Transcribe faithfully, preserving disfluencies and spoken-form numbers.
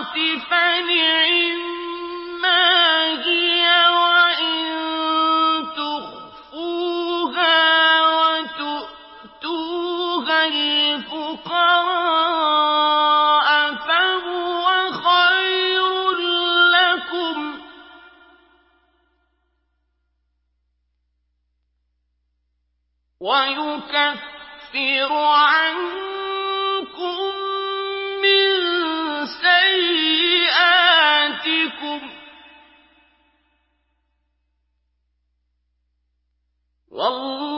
فنعما هي وإن تخفوها وتؤتوها الفقراء فهو خير لكم ويكفر عنكم من سيئاتكم والله